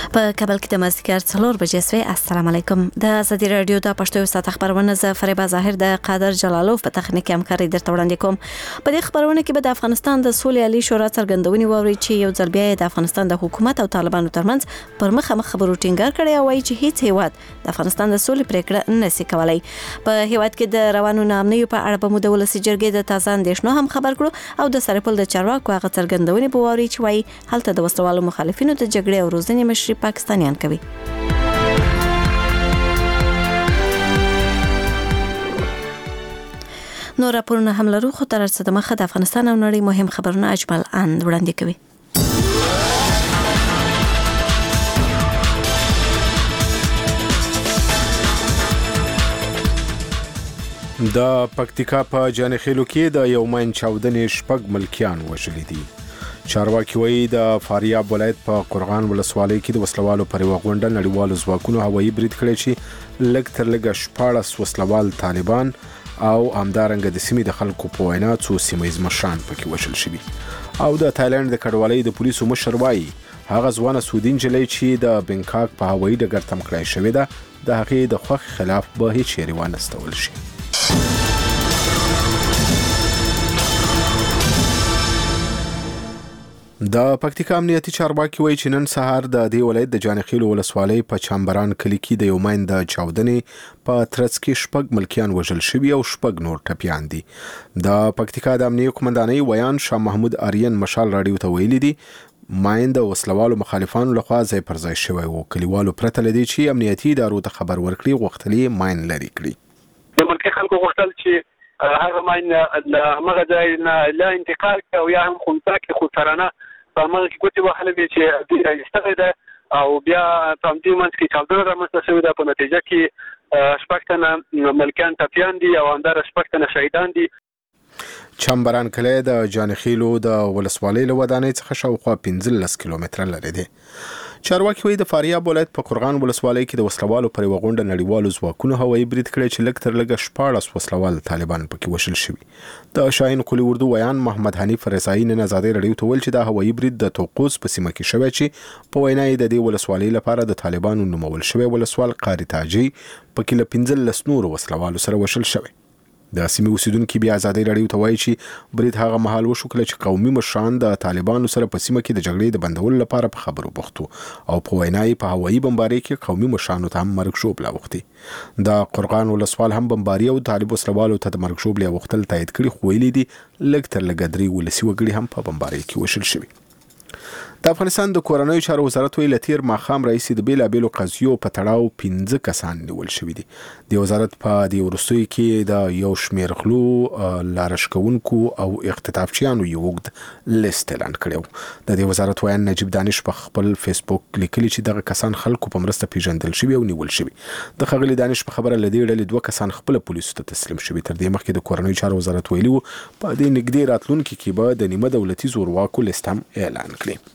په کابل کې د مازدیګر 4 بجې سوی. السلام علیکم. د ازادي رادیو د پښتو ساعت خبرونه ز فریبا ظاهر د قادر جلالوف په تخنیکی همکاري درته وړاندې کوم. په دې خبرونه کې به د افغانستان د سولې عالی شورا څرګندونې ووري چې یو ځل بیا د افغانستان د حکومت او طالبانو ترمنځ پر مخامخ خبرو ټینګار کړی او وايي چې هیڅ هیواد د افغانستان د سولې پریکړه نشي کولای. په هیواد کې د روانو نامنیو په اړه به مو د ولسي جرګې د تازه اندېښنو هم خبر کړو او د سرپل د چارواکو هغه څرګندونې به ووري چې وايي هلته د وسلوالو مخالفینو د جګړې او روزنې مشري پاکستانیان کوي. نور راپورونه هم لرو خو تر څه د مخه د افغانستان او نړۍ مهم خبرونه اجمل ان وړاندې کوي. د پکتیکا په جانخیلو کې د یو ماین چاودنې شپږ ملکیان وژلي دي. چارواکي وایي د فاریاب ولایت په قرغان ولسوالۍ کې د وسلوالو پر یوه غونډه نړیوالو ځواکونو هوایي برید کړی چې لږ تر لږه 14 وسلوال طالبان او همدارنګه د سیمې د خلکو په وینا څو سیمهیز مشران پکې وژل شوي. او د تایلند د کډوالۍ د پولیسو مشر وایي هغه ځوانه سعودي نجلۍ چې د بنکاک په هوایي ډګر تم کړای شوې ده د هغې د خوښې خلاف به هیڅ چیرې وانستول شي. د پکتیکا امنیتي چارواکي وایي چې نن سهار د دې ولایت د جانخیلو ولسوالۍ په چامبران کلي کې د یو ماین د چاودنې په ترڅ کې شپږ ملکیان وژل شوي او شپږ نور ټپیان دي. د پکتیکا د امنیتي قومندانۍ ویان شاه محمود آریان مشال راډیو ته ویلي دي ماین د وسلوالو مخالفانو لخوا ځای پر ځای شوی و. کلیوالو پرته له دې چې امنیتي ادارو ته خبر ورکړي غوښتلې ماین لرې کړي. د ملکي خلکو غوښتل چې هغه ماین له هغه ځای نه لا انتقال کړي او یا هم خونسا کړي خو سرانه په هغه کې ګوتې وهلې وې چې دې راایستلې ده او بیا په همدې منځ کې چاودنه رامنځته شوې ده. په نتیجه کې شپږ تنه ملکیان ټپیان دي او همداره شپږ تنه شهیدان دي. چامبران کلی د جانخیلو د ولسوالۍ له ودانۍ څخه شاوخوا 15 کیلومتره لرې دی. چارواکي وایي د فاریاب ولایت په قرغان ولسوالۍ کې د وسلوالو پر یوه غونډه نړیوالو ځواکونو هوایي برید کړی چې لږ تر لږه 14 وسلوال طالبان پکې وژل شوي. د شاهین قلي اردو ویان محمد حنیف رضایي نن ازادي رادیو ته ویل چې دا هوایي برید د توقوس په سیمه کې شوی چې په وینا یې د دې ولسوالۍ لپاره د طالبانو نومول شوی ولسوال قاری تاجي پکې له 15 نورو وسلوالو سره وژل شوی. د سیمې اوسیدونکي بیا ازادي رادیو ته وایي چې برید هغه مهال وشو کله چې قومي مشران د طالبانو سره په سیمه کې د جګړې د بندولو لپاره په خبرو بوخت او په وینا یې په هوایي بمبارۍ کې قومي مشرانو ته هم مرګ ژوبله اوښتې. د قرغان ولسوال هم بمباري او طالب وسلوالو ته د مرګ ژوبلې اوښتل تایید کړي خو ویلي دي لږ تر لږه 3 ولسي وګړي هم په بمبارۍ کې وژل شوي. د افغانستان د کورنیو چارو وزارت ویل تیر ماښام رئیس د بیلابیلو قضیو په تړاو 15 کسان نیول شوي دي. د وزارت په دې وروستیو کې د یو شمېر غلو لارښکونکو او اختطافچیانو یو اوږد لیست اعلان کړی. د دې وزارت ویان نجیب دانش په خپل فیسبوک لیکلي چې دغه کسان خلکو په مرسته پیژندل شوي او نیول شوي. د ښاغلي دانش په خبره له دې ډلې 2 کسان خپل پولیسو ته تسلیم شوي. تر دې مخکې د کورنیو چارو وزارت ویلي و په دې نږدې راتلونکي کې به د نیمه دولتي زورواکو لیست هم اعلان کړي.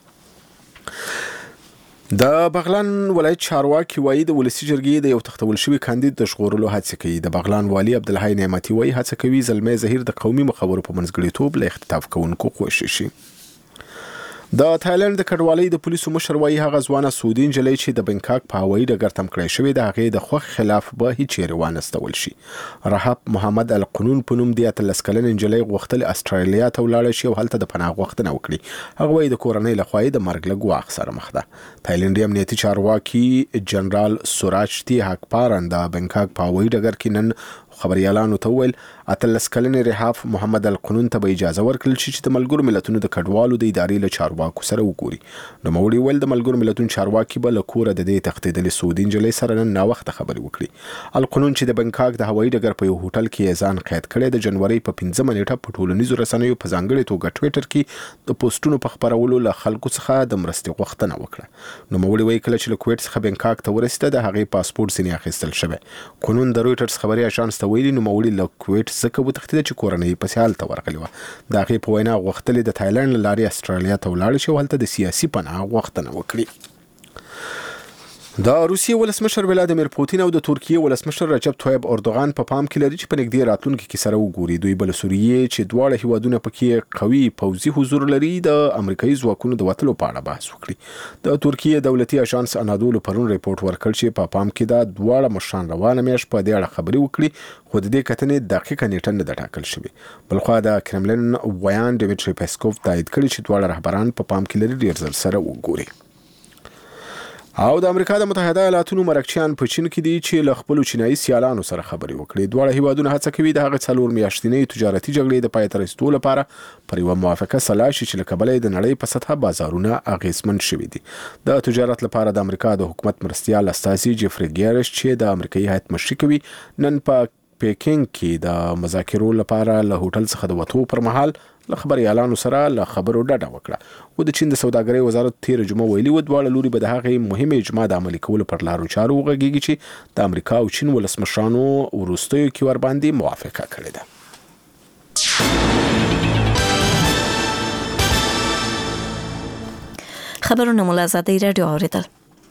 د بغلان ولایت چارواکي وایي د ولسي جرګې د یو تختول شوي کاندید د ژغورلو هڅه کوي. د بغلان والي عبدالحی نعمتي وایي هڅه کوي زلمی زهیر د قومي مخورو په منځګړیتوب له اختطاف کوونکو خوشي شي. د تایلند د کډوالۍ د پولیسو مشر وایي هغه ځوانه سعودي نجلۍ چې د بنکاک په هوایي ډګر تم کړی شوې د هغې د خوښ خلاف به هیڅ چیرې وانستول شي. رحاب محمد القنون په نوم د 13 کلنې نجلۍ غوښتل استرالیا ته ولاړه شي او هلته د پناه غوښتنه وکړي. هغه وایي د کورنۍ لخوا د مرګ له ګواښ سره مخ ده. تایلندي امنیتي چارواکي جنرال سوراچتي حقپارن د بنکاک په هوایي ډګر کې نن خبريالانو ته ویل 13 کلنې رحاف محمد القنون ته به اجازه ورکړل شي چې د ملګرو ملتونو د کډوالو د ادارې له چارواکو سره وګوري. نوموړي ویل د ملګرو ملتونو چارواکي به له کوره د دې تښتېدلې سعودي نجلۍ سره نن ناوخته خبرې وکړي. القنون چې د بنکاک د هوایي ډګر په یو هوټل کې ځان قید کړی د جنوري په 15 نیټه په ټولنیزو رسنیو په ځانګړې توګه ټویټر کې د پوسټونو په خپرولو له خلکو څخه د مرستې غوښتنه وکړه. نوموړي وایي کله چې له کویټ څخه بنکاک ته ورسېده د هغې پاسپورټ ځینې اخیستل شوی. قانون د رویټرز خبري اژانس ته ویلي نوموړي له کویټ څخه وتښتېده چې کورنۍ پسې هلته ورغلې وه. د هغې په وینا غوښتلې د تایلند له لارې استرالیا ته ولاړه شي او هلته د سیاسي پناه غوښتنه وکړي. د روسیې ولسمشر ولادیمیر پوتین او د ترکیې ولسمشر رجب طیب اردوغان په پام کې لري چې په نږدې راتلونکي کې سره وګوري. دوی بل سوریې چې دواړه هیوادونه پکې قوي پوځي حضور لري د امریکایي ځواکونو د وټلو په اړه بحث وکړي. د ترکیې دولتي اژانس انادولو پرون ریپورت ورکړ چې په پام کې دا دواړه مشران روانه میاشت په دې اړه خبري وکړي، خو د دې کتنې دقیقه نیټه نه ده ټاکل شوې. بلخوا د کرملین ویان ډیمیټری پیسکوف تایید کړی چې دواړه رهبران په پام کې لري ډیر ځل سره وګوري. او د امریکا د متحده ایالاتونو مرکچیان په چین کې دي چې له خپل چینایي سیالانو سره خبري وکړي. دواړه هیوادونه هڅه کوي د هغه 4 میاشتنۍ تجارتي جګړې د پای ته رسیدو لپاره پر یوه موافقه سلا شي چې له کبله د نړۍ په سطحه بازارونه اغیزمن شوي دي. د تجارت لپاره د امریکا د حکومت مرستیال استازي جیفري ګیرش چې د امریکایي هیئت مشري کوي نن په پیکینګ کې د مذاکرو لپاره له هوټل څخه د وټو پر مهال له خبريالانو سره له خبرو ډډه وکړه. او د چین د سوداګرۍ وزارت تیر جمعه ویلي و دواړه لوري به د هغې مهمه اجماع د عملي کولو پر لارو چارو وغږیږي چې د امریکا او چین ولسمشرانو وروستیو کې ور باندې موافقه کړې ده. خبرونه مو له آزادۍ راډیو اوریدل.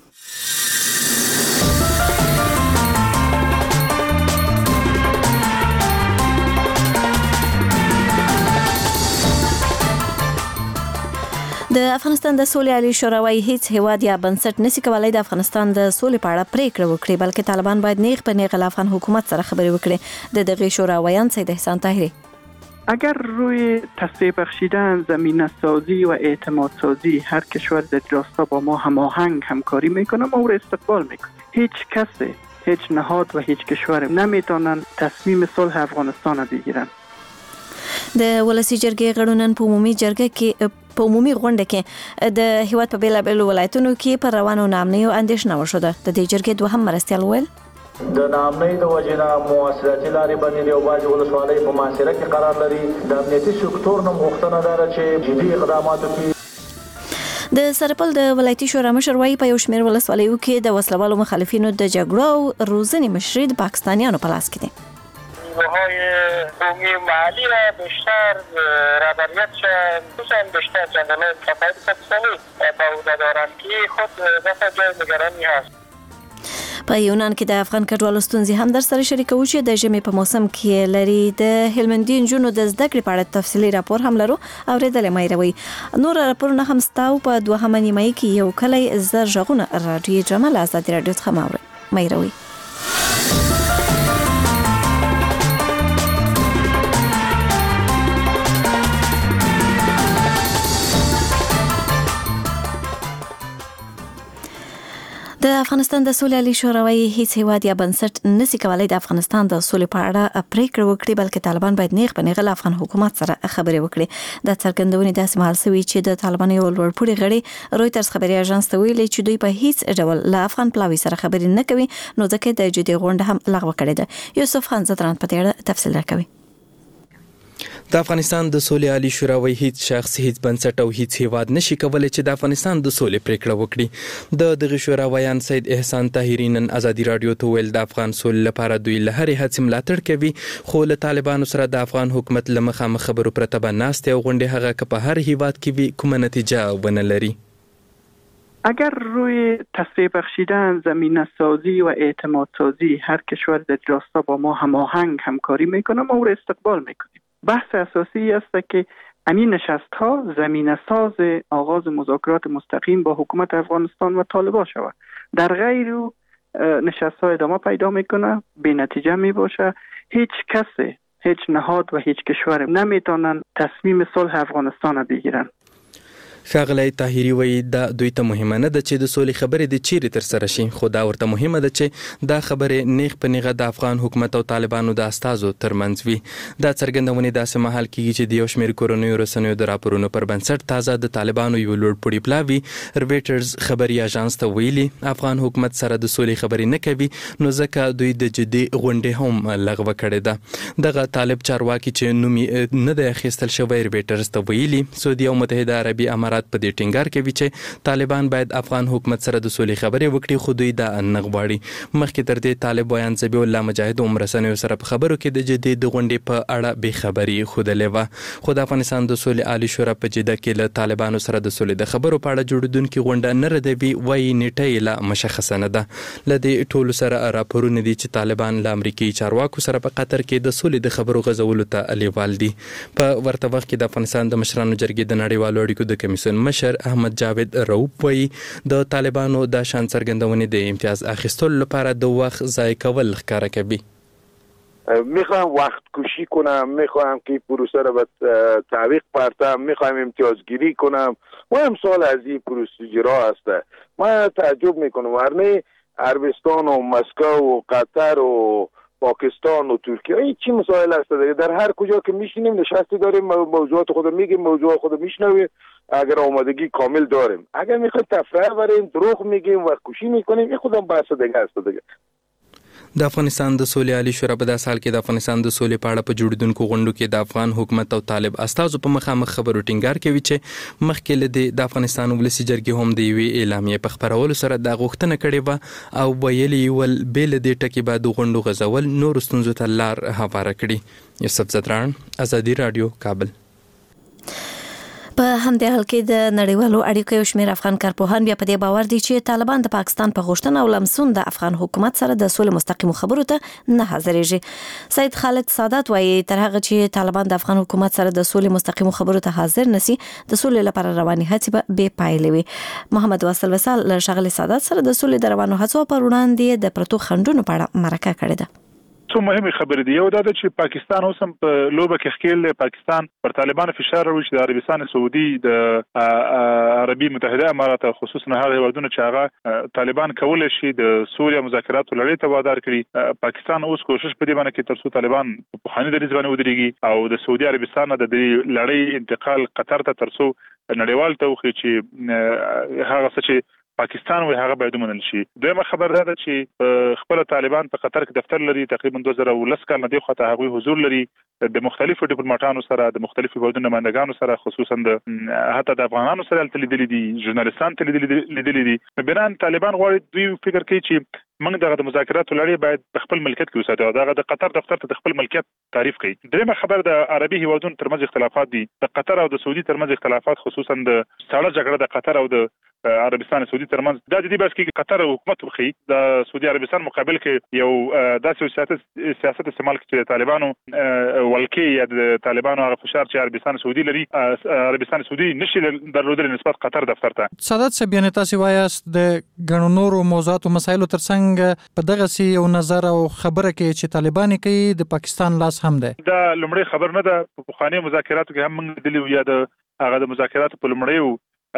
د افغانستان د سولې عالی شورا وايي هیڅ هیواد یا بنسټ نشي کولای د افغانستان د سولې په اړه پریکړه وکړي، بلکې طالبان باید نیغ په نیغ له افغان حکومت سره خبرې وکړي. د دغه شورا ویان سید احسان طاهری: اگر روی تصفیه بخشیدن، زمینه سازی و اعتماد سازی هر کشور در راستا با ما هماهنگ همکاری میکنه، ما او را استقبال میکنیم. هیچ کسی، هیچ نهاد و هیچ کشور نمیتونن تصمیم صلح افغانستان را بگیرن. د ولسی جرګې غړونن په عمومي جرګه کې په عمومي غونډه کې د هیواد په بیلابیلو ولایتونو کې پر روانو نامنیو اندیشنه وشوده. د دې جرګې دوهم مرستیال ویل د نامنۍ د وجنه مؤثراتي لارې بندې او باج ولسوالۍ په محاصره کې قرار لري. د امنیتي سکتور نه غوښتنه ده چې جدي اقدامات وکړي. د سرپل د ولایتي شورا مشر وايي په یو شمېر ولسوالیو کې د وسلوالو مخالفینو د جګړو او روزنې مشري د پاکستانیانو په لاس کې دي. های قومی محلی را بیشتر رهبریت شدن بیشتر جنگل کفایت پاکستانی با او دارند که خود دفع جای نگرانی هست. په یونان کې د افغان کډوالو ستونزې هم در سره شریکو چې د ژمي په موسم کې لري. د هلمندي نجونو د زده کړې په اړه تفصیلي راپور هم لرو اوریدل مایروي. نور راپورونه هم ستاو په دوهمه نیمایي کې یو کلی زر ژغونه راډیو جمال آزادي راډیو څخه مایروي. د افغانستان د سولې عالی شورا وايي هیڅ هیواد یا بنسټ نشي کولای د افغانستان د سولې په اړه پریکړه وکړي، بلکې طالبان باید نیغ په نیغ له افغان حکومت سره خبرې وکړي. د څرګندونې داسې مهال شوی چې د طالبان یو لوړپوړي غړي رويټرز خبري اژانس ته ویلي چې دوی په هیڅ ډول له افغان پلاوي سره خبرې نه کوي، نو ځکه د جدي غونډه هم لغوه کړې ده. یوسف خان زدران په دې اړه تفصیل راکوي. د افغانستان د سولې عالی شورا وايي هیڅ شخص، هیڅ بنسټ او هیڅ هیواد نشي کولای چې د افغانستان د سولې پریکړه وکړي. د دغه شورا ویان سید احسان طاهری نن آزادي رادیو ته ویل د افغان سولې لپاره دوی له هرې هڅې ملاتړ کوي، خو له طالبانو سره د افغان حکومت له مخامخ خبرو پرته به ناستې او غونډې هغه که په هر هیواد کې وي کومه نتیجه ونه لري. اگر روی تصفیه بخشیدن، زمینه سازی و اعتماد سازی هر کشور در راستا با ما هماهنگ همکاری میکنه، ما او را استقبال میکنیم. بحث اساسی است که همین نشست ها زمینه ساز آغاز مذاکرات مستقیم با حکومت افغانستان و طالبان شود. در غیر نشست ها ادامه پیدا میکنه، بی نتیجه می باشه. هیچ کسی، هیچ نهاد و هیچ کشور نمیتونن تصمیم صلح افغانستان را بگیرن. ښاغلی طاهری وایي دا دوی ته مهمه نه ده چې د سولې خبرې د چیرې تر سره شي، خو دا ورته مهمه ده چې دا خبرې نیغ په نیغه د افغان حکومت او طالبانو د استازو ترمنځ وي. دا څرګندونې داسې مهال کېږي چې د یو شمېر کورنیو رسنیو د راپورونو پر بنسټ تازه د طالبانو یو لوړپوړي پلاوي رويټرز خبري اژانس ته ویلي افغان حکومت سره د سولې خبرې نه کوي، نو ځکه دوی د جدي غونډې هم لغوه کړې ده. دغه طالب چارواکي چې نوم نه دی اخیستل شوی رويټرز ته ویلي سعودي او متحده عربي امارات امارات په دې ټینګار کوي چې طالبان باید افغان حکومت سره د سولې خبرې وکړي، خو دوی دا نه غواړي. مخکې تر دې طالب ویان ذبیح الله مجاهد عمر رسنیو سره په خبرو کې د جدي د غونډې په اړه بې خبري ښودلې وه. خو د افغانستان د سولې عالي شورا په جده کې له طالبانو سره د سولې د خبرو په اړه جوړېدونکې غونډه نه ردوي، وایي نیټه یې لا مشخصه نه ده. له دې ټولو سره راپورونه دي چې طالبان له امریکایي چارواکو سره په قطر کې د سولې د خبرو غځولو ته لیوال دي. په ورته وخت کې د افغانستان د مشرانو جرګې د نړیوالو اړیکو د کمیسیون مشر احمد جاوید رؤوف وایي د طالبانو د شان څرګندونې د امتیاز اخیستلو لپاره د وخت ضایع کول ښکاره کوي. میخواهم وقت کشی کنم، میخواهم که پروسه را به تعویق پرتم، میخواهم امتیازگیری کنم و امثال از این پروسیجرها هسته. من تعجب میکنم ورنه عربستان و مسکو و قطر و پاکستان و ترکیه این چی مسائل هست دیگه؟ در هر کجا که میشینیم نشستی داریم، موضوعات خود میگیم، موضوع خود میشنویم، اگر آمادگی کامل داریم. اگر میخوایم تفریح بریم دروغ میگیم و کشی میکنیم، این خودم بحث دیگه هست دیگه. د افغانستان د سولې عالي شورا په داسې حال کې د افغانستان د سولې په اړه په جوړېدونکو غونډو کې د افغان حکومت او طالب استازو په مخامخ خبرو ټینګار کوي چې مخکې له د افغانستان ولسي جرګې هم د یوې اعلامیې په خپرولو سره دا غوښتنه کړې وه او ویلي ول بې له دې ټکي به د غونډو غځول نورو ستونزو ته لار هواره کړي. یوسف زدران، ازادي راډیو، کابل. په همدې حال کې د نړیوالو اړیکو یو شمېر افغان کارپوهان بیا په دې باور دي چې طالبان د پاکستان په غوښتنه او لمسون د افغان حکومت سره د سولې مستقیمو خبرو ته نه حاضرېږي. سید خالد سادات وایي تر هغه چې طالبان د افغان حکومت سره د سولې مستقیمو خبرو ته حاضر نشي د سولې لپاره رواني هڅې به بې پایلې وي. محمد واصل وصال له ښاغلي سادات سره د سولې د روانو هڅو پر وړاندې د پرتو خنډونو په اړه مرکه کړې ده. څو مهمه خبرې دي. یو دا ده چې پاکستان اوس هم په لوبه کې ښکیل پاکستان پر طالبانو فشار راوړي چې د عربستان سعودي د عربي متحده امارات خصوصا هغه هیوادونه چې هغه طالبان کولای شي د سوریا مذاکراتو لړۍ ته وادار کړي. پاکستان اوس کوشش په دې باندې کې ترڅو طالبان په خاني دریځ باندې ودرېږي او د سعودي عربستان د دې لړۍ انتقال قطر ته ترڅو نړیوال ته وخی چې هغه څه چې پاکستان وی هغه باید ومنل شي. دویمه خبر ده چې خپل طالبان په قطر کې دفتر لري، تقریبا 2010 کال نه دی خو ته هغه حضور لري د مختلفو ډیپلوماټانو سره، د مختلفو هیوادونو نمائندګانو سره، خصوصا د حتی د افغانانو سره لیدلي دي، ژورنالیستان لیدلي دي. بنان طالبان غواړي دوی فکر کوي چې موږ دغه مذاکراتو لړۍ باید په خپل ملکیت کې وساتو او دغه د قطر دفتر ته خپل ملکیت تعریف کړي. درېمه خبر د عربي هیوادونو ترمنځ اختلافات دي، د قطر او د سعودي ترمنځ اختلافات، خصوصا د ساړه جګړه د قطر او د عربستان سعودي ترمنځ. دا د دې بس کې قطر حکومت وخی د سعودي عربستان مقابل کې یو داسې سیاست استعمال کړي چې طالبانو ولکې یا د طالبانو هغه فشار چې عربستان سعودي لري عربستان سعودي نشي درلودل نسبت قطر دفتر ته. سادات صاحب یعنی تاسو وایاست د غنو نورو موضوعات او مسایلو ترڅنګ په دغه سی یو نظر او خبره کې چې طالبان کوي د پاکستان لاس هم ده. دا لومړی خبر نه ده. په خواني مذاکراتو کې هم موږ دلی یا د هغه د مذاکراتو په لومړی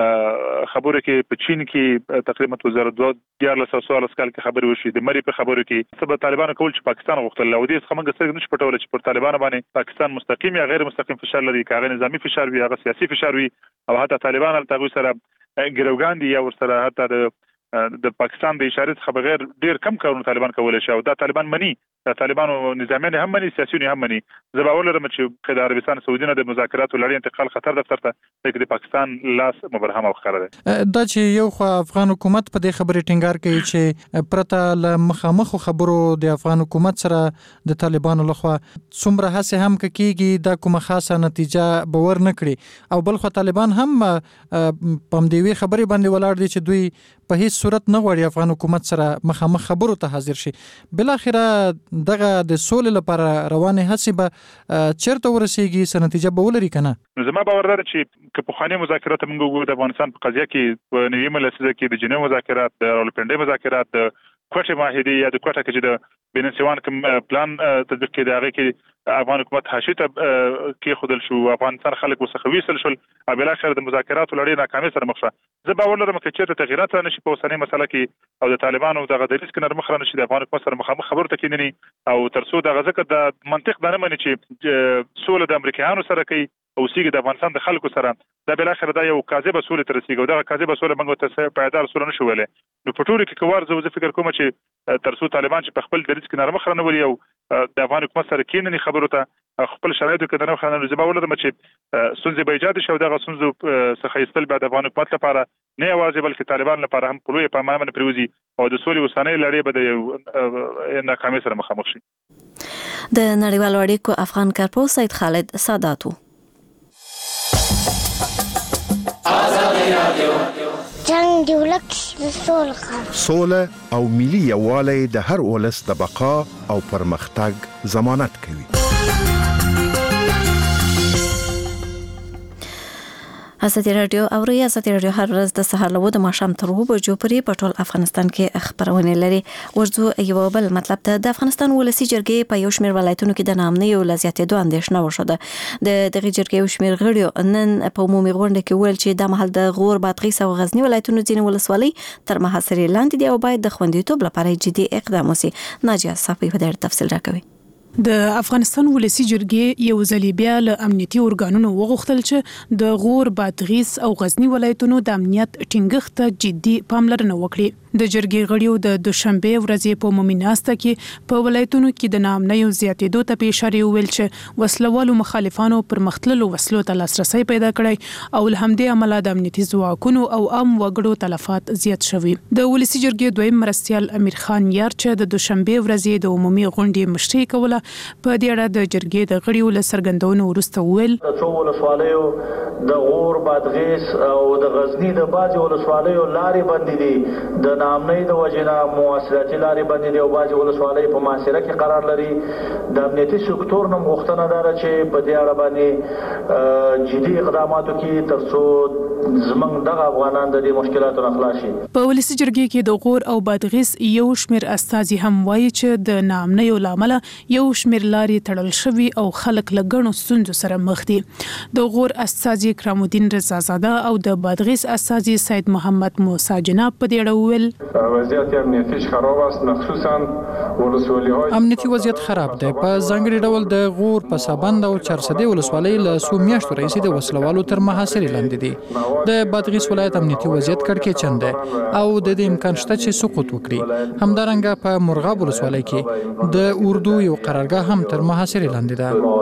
خبره کې په چین کې تقریبا 2014 کال کې خبرې وشي د مری په خبرو کې سبب طالبانو کول چې پاکستان غوښتل او دې څخه موږ څنګه نشو پټول چې پر طالبانو باندې پاکستان مستقیم یا غیر مستقیم فشار لري، کاغه نظامی فشار وي، هغه سیاسي فشار وي او حتی طالبان تل سره ګروګان دي یا ورسره حتی د پاکستان د اشاره څخه بغیر ډیر کم کارونه طالبان کولای شي او دا طالبان مني، د طالبانو نظامیان هم مني، سیاسيون هم مني. زباول لرم چې د عربستان سعودي نه د مذاکراتو لړۍ انتقال خطر دفتر ته د پاکستان لاس مبرهم او خبره ده. دا چې یو خو افغان حکومت په دې خبرې ټینګار کوي چې پرته له مخامخ خبرو د افغان حکومت سره د طالبانو لخوا څومره هڅه هم کیږي دا کومه خاصه نتیجه باور نه کړي او بل خو طالبان هم په دې خبرې باندې ولاړ دي چې دوی په هیڅ صورت نه غواړي افغان حکومت سره مخامخ خبرو ته حاضر شي. بل اخره دغه د سولې لپاره روانه هڅې به چیرته ورسیږي، څه نتیجه به ولري کنه؟ زما باور لري چې که په خاني مذاکرات موږ وګورو د افغانستان په قضیه کې په نوي ملسزه کې د جنیو مذاکرات، د راولپنډي مذاکرات، د کوټه معاهده یا د کوټه کې د بینسیوان کوم پلان تطبیق کې دغه کې افغان حکومت حاشیه ته کې خودل شو، افغانستان خلک وسخه ویسل شول او بل اخر د مذاکراتو لړۍ ناکامۍ سره مخ شو. زه باور لرم چې چیرته تغیرات نشي په اوسنۍ مسله کې او د طالبانو دغه دریس کې نرمخ را نشي د افغان حکومت سره مخامخ خبرو ته کېنني او ترڅو دغه ځکه د منطق نه مني چې سوله د امریکایانو سره کوي او سیګ د افغانستان د خلکو سره دا بل اخر دا یو کاذبه سوله تر سیګو دا کاذبه سوله موږ ته پایدار سوله نشو ویلې. نو په ټولو کې کوار زه فکر کوم چې ترڅو طالبان چې په خپل دریس کې نرمخ را نه ولي او د افغان حکومت سره کېنني خبرو ته خپل شرایطو کې د نو خلانو زما ولرم چې سنځي به ایجاد شي او دغه سنځو څخه ایستل بعد افغان حکومت لپاره نه یوازې بلکې طالبان لپاره هم په لوی پیمانه باندې پریوزي او د سولې اوسنۍ لړۍ به د ناکامۍ سره مخامخ شي. د نړیوالو اړیکو افغان کارپوه سید خالد ساداتو. جنگ دی ولک سوله او ملي یووالی د هر ولس د بقا او پرمختګ ضمانت کوي. ازادي رادیو او ازادي رادیو هر ورځ د سهار له د ماښام تر 2 بجو پورې په ټول افغانستان کې خبرونه لري. ورځو یو بل مطلب د افغانستان ولسی جرګې په یو شمېر ولایتونو کې د نامنۍ او لزیاتېدو اندېښنه وشوده. د دغه جرګې یو شمېر غړي نن په عمومي غونډه کې ویل چې د مهال د غور بادغیس او غزنی ولایتونو ځینې ولسوالۍ تر محاصرې لاندې دي او باید د خوندیتوب لپاره جدي اقدام وشي. ناجیه صافی په ډېر تفصیل راکوي. د افغانستان ولسی جرګې یو ځل بیا له امنیتي ارګانونو وغوښتل چې د غور بادغیس او غزنی ولایتونو د امنیت ټینګښت ته جدي پاملرنه وکړي. د جرګې غړیو د دوشنبه ورځې په عمومي ناسته کې په ولایتونو کې د نامنۍ زیاتېدو ته په اشاره ویل چې وسلوالو مخالفانو پر مختللو وسلو ته لاسرسي پیدا کړی او له همدې امله د امنیتي ځواکونو او عام وګړو تلفات زیات شوي. د ولسی جرګې دویم مرستیال امیر خان یار چې د دوشنبه ورځې د عمومي غونډې مشري کوله په دې اړه د جرګې د غړیو له څرګندونو وروسته ویل څو ولسوالیو د غور بادغیس او د غزنی د باج ولسوالیو لارې بندې دي د نامنۍ د وجنه مواصلاتي لارې بندې دي او باج ولسوالۍ په محاصره کې قرار لري. د امنیتي سکتور نوم غوښتنه ده چې په دې اړه باندې جدي اقدامات وکړي ترڅو زمونږ دغه افغانان د دې مشکلاتو نه خلاص شي. په ولسی جرګې کې د غور او بادغیس یو شمېر استازي هم وایي چې د نامنۍ لامل یو شمېر لارې تړل شوي او خلک له ګڼو ستونزو سره مخ دي. د غور استازي کرام الدین رضا زاده او د بادغیس استازي سید محمد موسی جناب په دې اړه وویل وضعیت امنیتیش خراب است مخصوصا ولسوالی‌های امنیتي وضعیت خراب دی. په ځانګړي ډول د غور په سابند او چرسدې ولسوالۍ له څو میاشتو راهیسې د وسلوالو تر محاصرې لاندې دي. د بادغیس ولایت امنیتي وضعیت کړکېچن دی او د دې امکان شته چې سقوط وکړي. همدارنګه په مرغاب ولسوالۍ کې د اردو یو قرارګاه هم تر محاصرې لاندې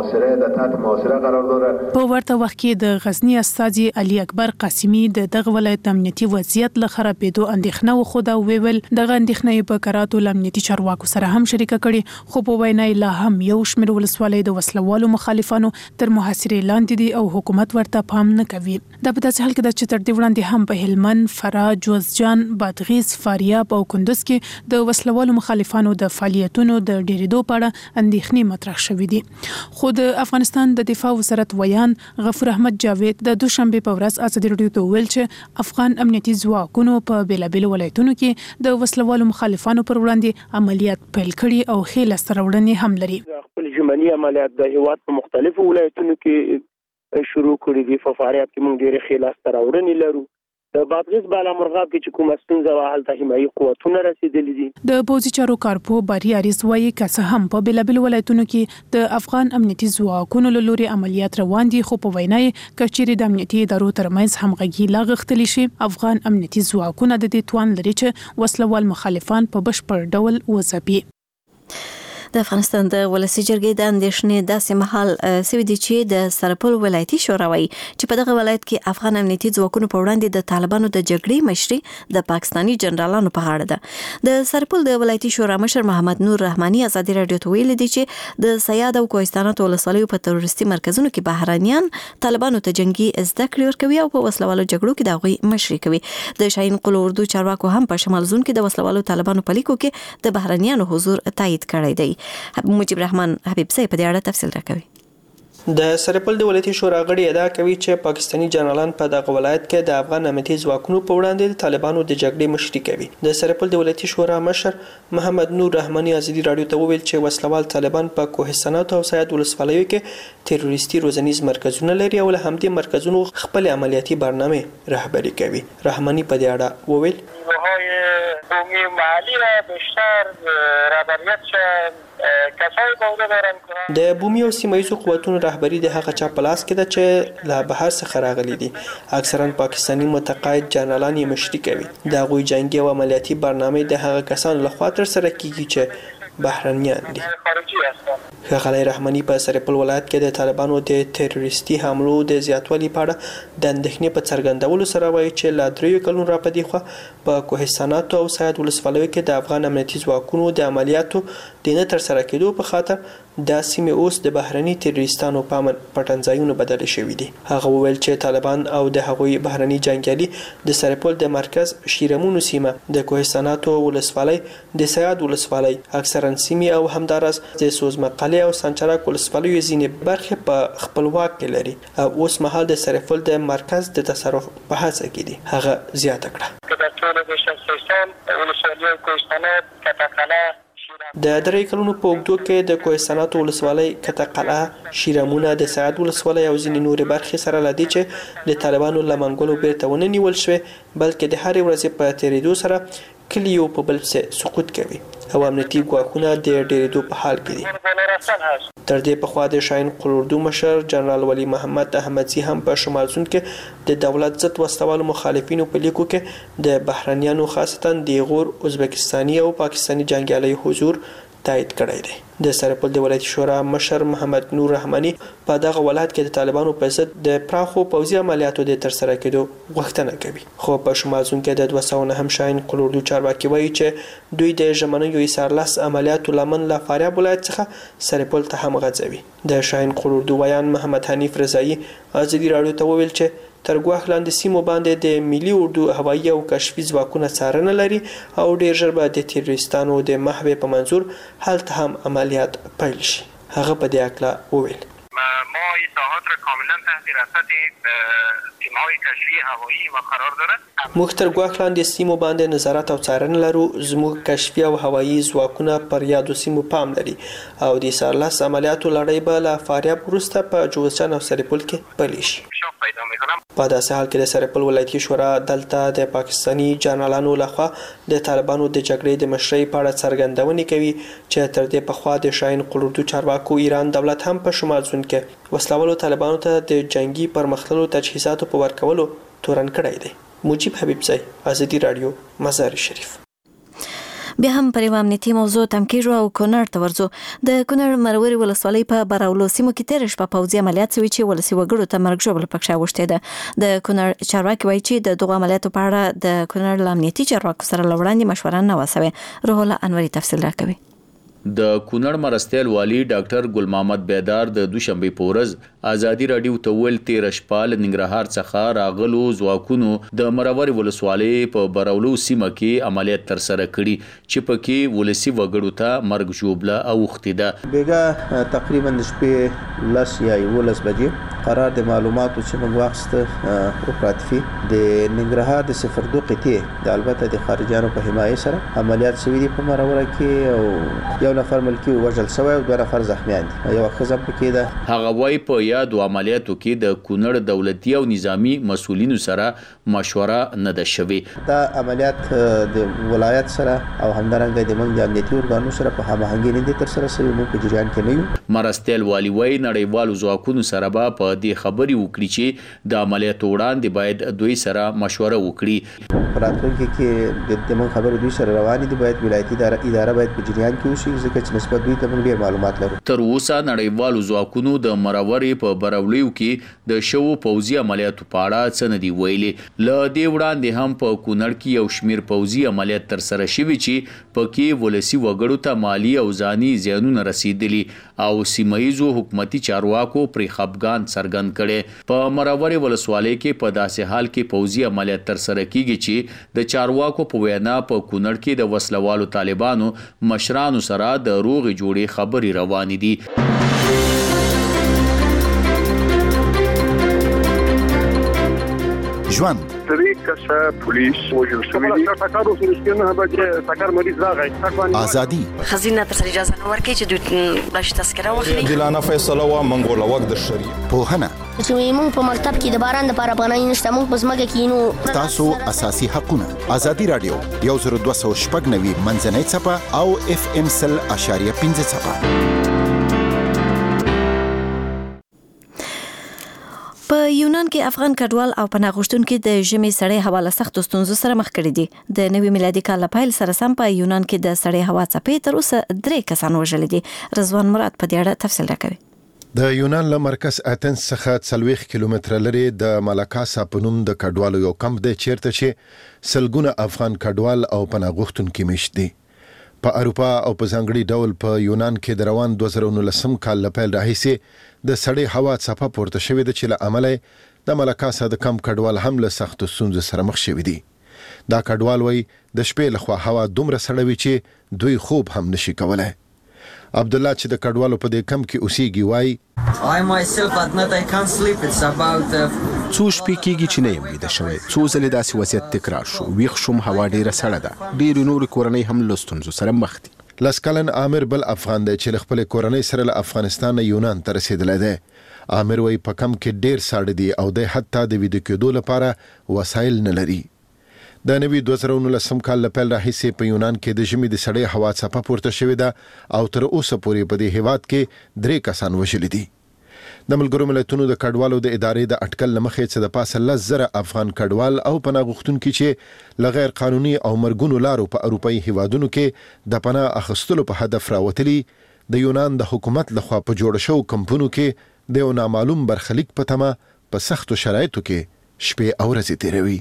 ده. په ورته وخت کې د غزنی استازي علي اکبر قاسمي د دغه ولایت امنیتي وضعیت له خرابېدو اندېښنه وښوده او ویل دغه اندېښنه په کراتو امنیتي چارواکو سره هم شریکه کړي خو په وینا لا هم یو شمېر ولسوالۍ د وسلوالو مخالفانو تر محاصرې لاندې دي او حکومت ورته پام نه کوي. دا په داسې حال کې ده چې تر دې وړاندې هم په هلمند، فراه، جوزجان، بادغیس، فاریاب او کندوز کې د وسلوالو مخالفانو د فعالیتونو د ډېرېدو په اړه اندېښنې مطرح شوې دي. خو د افغانستان د دفاع وزارت ویان غفور احمد جاوید د دوشنبه په ورځ ازادي راډیو ته ویل چې افغان امنیتي ځواکونو په بیلابېلو ولایتونو کې د وسلوالو مخالفانو پر وړاندې عملیات پیل کړي او ښې لاسته راوړنې هم لري. خپل ژمني عملیات د هیواد په مختلفو ولایتونو کې شروع کړي دي. په فاریاب کې موږ ډېرې ښې لاسته راوړنې لرو. د بادغیس بالا مرغاب کې چې کومه ستونزه وه هلته حمایي قوتونه رسېدلي دي. د پوځي چارو کارپوه باري عریض وایي که څه هم په بیلابېلو ولایتونو کې د افغان امنیتي ځواکونو له لوري عملیات روان دي خو په وینا یې که چیرې د امنیتي ادارو ترمنځ همغږي لا غښتلی شي افغان امنیتي ځواکونه د دې توان لري چې وسلوال مخالفان په بشپړ ډول وځپي. د افغانستان د ولسی جرګې د اندېښنې داسې مهال سوي دي چې د سرپل ولایتي شورا وایي چې په دغه ولایت کې افغان امنیتي ځواکونو په وړاندې د طالبانو د جګړې مشري د پاکستاني جنرالانو په غاړه ده. د سرپل د ولایتي شورا مشر محمد نور رحماني ازادي راډیو ته ویلي دي چې د سیاد او کوهستانات ولسوالیو په تروریستي مرکزونو کې بهرانيان طالبانو ته جنگي زده کړې ورکوي او په وسلوالو جګړو کې د هغوی مشري کوي. د شاهین قل اردو چارواکو هم په شمال زون کې د وسلوالو طالبانو په لیکو کې د بهرانيانو حضور تایید کړی دی. مجيب رحمان حبیب صاحب په دې اړه تفصیل راکوي. د سرپل د ولایتي شورا غړي ادعا کوي چې پاکستاني جنرالان په دغه ولایت کې د افغان امنیتي ځواکونو په وړاندې د طالبانو د جګړې مشري کوي. د سرپل د ولایتي شورا مشر محمد نور رحماني ازادي راډیو ته وویل چې وسلوال طالبان په کوهستانات او سیاد ولسوالیو کې تروریستي روزنیز مرکزونه لري او له همدې مرکزونو خپل عملیاتي برنامه رهبری کوي. رحماني په دې اړه وویل بومی محلی را بیشتر رهبریت کسایی به عهده دارن. د بومي او سیمایي قوتونو رهبری د هغه چا په لاس کې ده چې له بهر څخه راغلي دي. اکثرا پاکستاني متقاعد جنرالان یې مشري کوي. د هغوی جنګي او عملیاتي برنامه د هغه کسانو لخوا ترسره کیږي چې بهرنیان دي. خارجي هستن. ښاغلی رحماني په سرپل ولایت کې د طالبانو د تروریستي حملو د زیاتوالي په اړه د اندېښنې په څرګندولو سره وایي چې لا 3 کلونو راپدې خوا په کوهستاناتو او سید ولسوالیو کې د افغان امنیتي ځواکونو د عملیاتو د نه ترسره کېدو په خاطر دا سیمې اوس د بهرني تروریستانو په امن پټنځایونو بدل شوي دي. هغه وویل چې طالبان او د هغوی بهرني جنګیالي د سرپل د مرکز شیرمونو سیمه د کوهستاناتو ولسوالۍ د سید ولسوالۍ اکثرا سیمې او همدارس د سوزمقلې او سنچرک ولسوالیو ځینې برخې په خپلواک کې لري او اوس مهال د سرپل د مرکز د تصرف په هڅه کې دي. هغه زیاته کړه که د ټولو د شخصیستان ولسوالیو کوهستانات کتقله د 3 کلونو په اوږدو کې د کوهستاناتو ولسوالۍ کتقله شیرمونه د سعد ولسوالۍ او ځینې نورې برخې سره لدی چې د طالبانو له منګولو بیرته ونه نیول شوې بلکې د هرې ورځې په تیریدو سره کلیو په بل څه سقوط کوي او امنیتي ګواښونه د ډیریدو په حال کې دي. تر دې پخوا د شاهین قلوردو مشر جنرال ولی محمد احمدزي هم په شمال سند کې د دولت ضد وسوالو مخالفینو په لیکو کې د بهرنیانو خاصتا د غور ازبکستاني او پاکستاني جنگیالي حضور تایید کړی دی. د سرپل د ولایتي شورا مشر محمد نور رحماني په دغه ولایت کې د طالبانو په ضد د پراخو پوځي عملیاتو د ترسره کېدو غوښتنه کوي. خو په شمال سند کې د 200 هم شاهین قلوردو چارواکي وایي چې دوی د ژمنیو ایثارلس عملیاتو لمن له فاریاب ولایت څخه سرپل ته هم غځوي. د شاهین قلوردو ویان محمد حنیف رضایی ازادي راډیو ته وویل چې تر ګواښ لاندې سیمو باندې د ملي اردو هوایي او کشفي ځواکونه څارنه لري او ډیر ژر به د تروریستانو د محو په منظور هلته هم عملیات پیل شي. هغه په دې اړه وویل ما اطلاعات را کاملا تحت رصد تیم‌های کشفی هوایی ما قرار داره. موږ تر ګواښ لاندې سیمو باندې نظارت او څارنه لرو. زموږ کشفي او هوایي ځواکونه پر یادو سیمو پام لري او د سارلس عملیاتو لړۍ به له فاریاب وروسته په جوزجان او سرپل کې پیل شي. په داسې حال کې د سرپل ولایتي شورا دلته د پاکستاني جنرالانو لخوا د طالبانو د جګړې د مشرۍ په اړه څرګندونې کوي چې تر دې پخوا د شاهین قلوردو چارواکو ایران دولت هم په شمال سند کې وسلوالو طالبانو ته د جنگي پرمختللو تجهیزاتو په ورکولو تورن کړی دی. مجيب حبیب زئی، ازادي رادیو، مزار شریف. بیا هم پر یو امنیتي موضوع تم کېږو او کونړ ته ورځو. د کونړ مروري ولسوالۍ په براولو سیمو کې تېره شپه پوځي عملیات شوي چې ولسي وګړو ته مرګ ژوبله پکښې اوښتې ده. د کونړ چارواکي وایي چې د دغو عملیاتو په اړه د کونړ له امنیتي چارواکو سره له وړاندې مشوره نه وه سوې. روح الله انوري تفصیل راکوي. د کونړ مرستیال والی ډاکټر ګل محمد بیدار د دوشنبه په ورځ ازادي رادیو ته ویل تیر شپه له ننګرهار څخه راغلو ځواکونو د مروري ولسوالۍ په براولو سیمه کې عملیات تر سره کړي چې پکې ولسی وګړو ته مرګ ژوبله اوښتې ده. بیګا تقریبا د شپې 10 یا 11 بجې قرار د معلوماتو چې موږ واخیسته اپراتیفي د ننګرهار د 02 قطعې د البته د خارجيانو په حمایت سره عملیات شوي دي په مروره کې او یو نفر ملکی وژل شوی او 2 نفر زخمیان دي. یو ښځه پکې ده. هغه وايي په یادو عملیاتو کې د کونړ دولتي او نظامی مسؤلینو سره مشوره نه ده شوې. دا عملیات د ولایت سره او همدارنګه د منځ امنیتي ارګانونو سره په هماهنګي نه دي تر سره شوی. موږ په جریان کې نه یو. مرستیال والی وايي نړیوالو ځواکونو سره به په دې خبري وکړي چې د عملیاتو وړاندې باید دوی سره مشوره وکړي. راتلونکي کې د من خبرو دوی سره روان دي. باید ولایتي اداره باید په جریان کې وشي ځکه چې نسبت دوی ته موږ ډیر معلومات لرو. تر اوسه نړیوالو ځواکونو د مروري په براولیو کې د شوو پوځي عملیاتو په اړه څه نه دي ویلي. له دې وړاندې هم په کونړ کې یو شمیر پوځي عملیات تر سره شوي چې پکې ولسی وګړو ته مالی او ځاني زیانونه رسیدلي او سیمایزو حکومتي چارواکو پر خپګان څرګند کړي. په مروري ولسوالۍ کې په داسې حال کې پوځي عملیات تر سره کیږي چې د چارواکو په وینا په کونړ کې د وسلوالو طالبانو مشرانو سره د روغې جوړې خبرې روانې دي. ژوند پولیس وژل شوی دي. ټاکارو سرسکینه به ټاکار مریض راغی. ازادي خزینه تر اجازه نه ورکړي چې دوی بلش تذکره واخلي. دلانه فیصله وا منګول وخت د شریعت پوهنه چې موږ په مکتب کې د باران لپاره پناه نشته. موږ په ځمکه کې نو تاسو اساسي حقونه. ازادي رادیو 1290 منځنۍ صفه او FM 0.5 صفه. په یونان کې افغان کډوال او پناه غوښتونکو د ژمي سړې هوا له سختو ستونزو سره مخ کړي دي. د نوي میلادي کال له پیل سره سم په یونان کې د سړې هوا څپې تر اوسه 3 کسان وژل دي. رضوان مراد په دې اړه تفصیل راکوي. د یونان له مرکز اتنس څخه 40 کیلومتره لري د مالاکاسا په نوم د کډوالو یو کمپ دی چیرته چې سلګونه افغان کډوال او پناه غوښتونکي مشت دي. په اروپا او په ځانګړي ډول په یونان کې د روان 2019 کال له پیل راهیسې د سړې هوا څپه پورته شوې ده چې له امله د مالاکاسا د کم کډوال هم له سختو ستونزو سره مخ شوي دي. دا کډوال وایي د شپې لخوا هوا دومره سړه وي چې دوی خوب هم نشي کولای. عبد الله چې د کډوالو په دې کم کې اوسېږي وایي I myself at night I can't sleep. It's about څو شپې کېږي چې نه یم ویده شوی. څو ځلې داسې وضعیت تکرار شو. ویښ شوم، هوا ډېره سړه ده. ډېرې نورې کورنۍ هم له ستونزو سره مخ دي. لس کلن عامر بل افغان دی چې له خپلې کورنۍ سره له افغانستان نه یونان ته رسېدلی دی. عامر وایي په کم کې ډېر ساړه دي او دی حتی د ویده کېدو لپاره وسایل نه لري. د نوي 2019 کال له پیل راهیسې په یونان کې د ژمي د سړې هوا څپه پورته شوې ده او تر اوسه پورې په دې هیواد کې 3 کسان وژلي دي. د ملګرو ملتونو د کډوالو د ادارې د اټکل لمخې چې د پاسه 10,000 افغان کډوال او پناه غوښتونکي چې له غیر قانوني او مرګونو لارو په اروپایي هیوادونو کې د پناه اخیستلو په هدف راوتلي، د یونان د حکومت لخوا په جوړ شوو کمپونو کې د یو نامعلوم برخلیک په تمه په سختو شرایطو کې شپې او ورځې تیروي.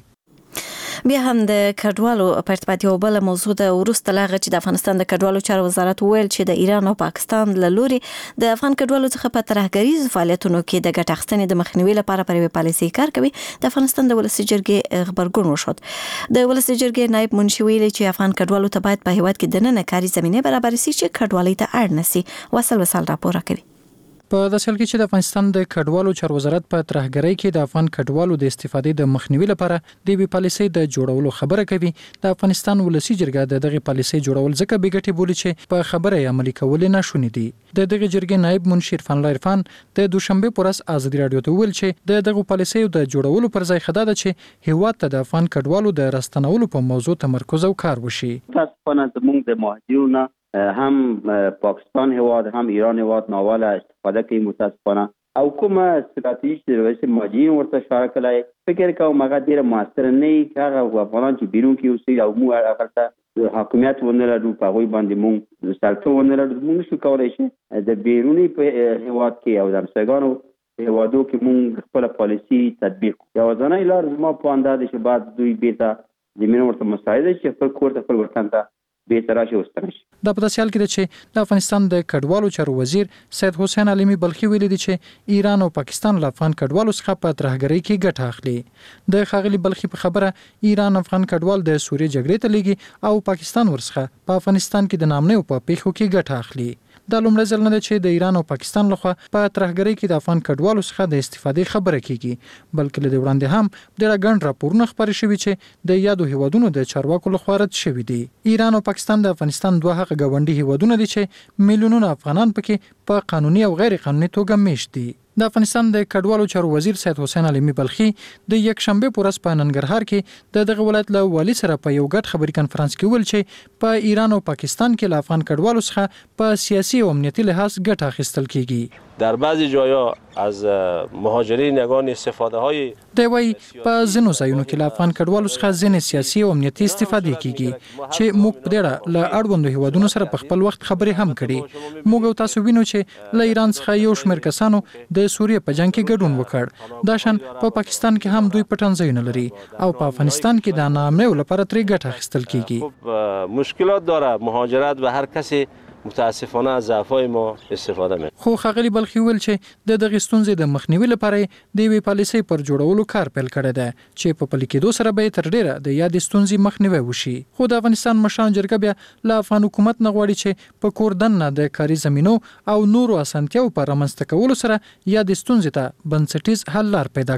بیا هم د کډوالو په ارتباط یو بل موضوع د وروسته لاغه چې د افغانستان د کډوالو چارو وزارت ویل چې د ایران او پاکستان له لوري د افغان کډوالو څخه په ترهګریز فعالیتونو کې د ګټه اخیستنې د مخنیوي لپاره پر یوې پالیسي کار کوي. د افغانستان د ولسي جرګې خبرګون وشود. د ولسي جرګې نائب منشي ویلي چې افغان کډوالو ته باید په هیواد کې دننه کاري زمینه برابر شي چې کډوالۍ ته اړ نشي. وصل راپور کوي. په داسې حال کې چې د افغانستان د کډوالو چارو وزارت په ترهګرۍ کې د افغان کډوالو د استفادې د مخنیوي لپاره د وی پالیسۍ د جوړولو خبره کوي، د افغانستان ولسی جرګه د دغه پالیسۍ جوړول ځکه بېګټې بولي چې په خبره عملي کول نه شونې دي. د دغه جرګې نائب منشي عرفان الله عرفان د دوشنبه پر ورځ ازادي رادیو ته ویل چې دغه پالیسۍ د جوړولو پر ځای خدای ده چې هیواد ته د افغان کډوالو د راستنولو په موضوع تمرکز او کار وشي. تاسو په زموږ د مهاجرونو هم پاکستان هواد هم ایران هواد ناواله استفاده کوي متاسفانه او کومه استراتیژي د مهاجرین ورته اشاره کړای. فکر کوم هغه ډیره موثر نه هغه افغانان چې بیرون کې اوسي او موږ هغه ته حکومت ونه لرو په غوي باندې موږ سلطه ونه لرو. موږ شو کولای شي د بیرونی په هواد کې او د همسایګانو هوادو کې موږ خپل پالیسي تطبیق یو ځانای لار ما په اندازه چې بعد دوی بیرته زمينه ورته مساعده شي خپل کور ته خپل وطن ته بیرته راشي وستنه شي. دا په داسې حال کې ده چې د افغانستان د کډوالو چارو وزیر سید حسین علیمی بلخي ویلي دي چې ایران او پاکستان له افغان کډوالو څخه په ترهګرۍ کې ګټه اخلي. د ښاغلي بلخي په خبره ایران افغان کډوال د سوریې جګړې ته لیږي او پاکستان ورڅخه په افغانستان کې د نامنې او په پیښو کې ګټه اخلي. دا لومړی ځل نه ده چې د ایران او پاکستان لخوا په ترهګرۍ کې د افغان کډوالو څخه د استفادې خبره کیږي، بلکې له وړاندې هم ډېر ګڼ راپورونه خبرې شوي چې د یادو هیوادونو د چارواکو لخوا رد شوي دي. ایران او پاکستان د افغانستان دوه هغه ګاونډي هیوادونه دي چې میلیونونه افغانان پکې په قانوني او غیر قانوني توګه میشت دي. د افغانستان د کډوالو چارو وزیر سید حسین علیمی بلخي د یک شنبه پر ورځ په ننګرهار کې دغه ولایت له والی سره په یو ګډ خبري کانفرنس کې ویل چې په ایران او پاکستان کې له افغان کډوالو څخه په سیاسي او امنیتي لحاظ ګټه اخیستل کیږي. در بعضی جایا از مهاجرین یگان استفاده های دوی په ځینو ځایونو کې له افغان کډوالو څخه ځینې سیاسي او امنیتي استفاده کیږي چې موږ په دې له اړوندو هیوادونو سره په خپل وخت خبرې هم کړې. موږ تاسو وینو چې له ایران څخه یو شمېر کسانو د سوریې په جنگ کې ګډون وکړ. دا شان په پاکستان کې هم دوی پټن ځایونه لري او په افغانستان کې د نامنې لپاره ترې ګټه اخیستل کیږي. مشکلات داره مهاجرت و هر کسی متاسفانه از ضعفای ما استفاده میکنه. خو ښاغلي بلخي ویل چې د دغه ستونزې د مخنیوي لپاره د یوې پالیسۍ پر جوړولو کار پیل کړی دی چې په پلي کېدو سره به تر ډیره د یادې ستونزې مخنیوی وشي. خو د افغانستان مشران جرګه بیا له افغان حکومت نه غواړي چې په کور دننه د کاري زمینو او نورو اسانتیاو په رامنځته کولو سره یادې ستونزې ته بنسټیز حل لار پیدا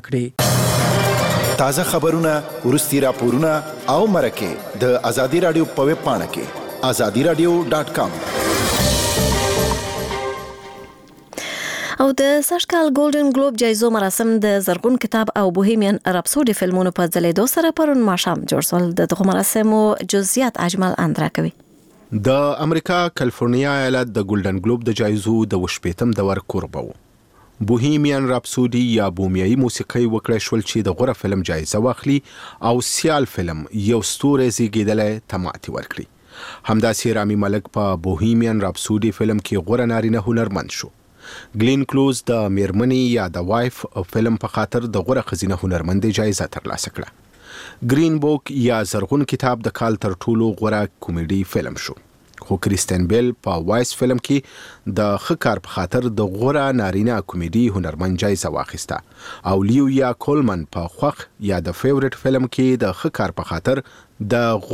کړي. تازه خبرونه، وروستي راپورونه او مرکې د ازادي رادیو په ویب پاڼه کې azadiradio.com. او د سږکال ګولډن ګلوب جایزو مراسم د زرغون کتاب او بوهیمین رپسودي فلمونو په ځلیدو سره پرون ماښام جوړ شول. دغه مراسمو جزئیات اجمل اندرا کوي. د امریکا کالیفورنیا ایالت د ګولډن ګلوب د جایزو د 18م دور کوربه و. بوهیمین راپسودي یا بومیایي موسیقي وکړه شول چې د غوره فلم جایزه واخلي او سیال فلم یو ستوری زیږیدلی ته ماتې ورکړي. همداسې رامي ملک په بوهیمین راپسودي فلم کې غوره نارینه هنرمند شو. ګلین کلوز د میرمنې یا د وایف فلم په خاطر د غوره ښځینه هنرمندې جایزه ترلاسه کړه. ګرین بوک یا زرغون کتاب د کال تر ټولو غوره کومیډي فلم شو. خو کریستین بیل په وایس فلم کې د ښه کار په خاطر د غوره نارینه کومیډي هنرمند جایزه واخیسته او لیو یا کولمن په خوښ یا د فیورټ فلم کې د ښه کار په خاطر د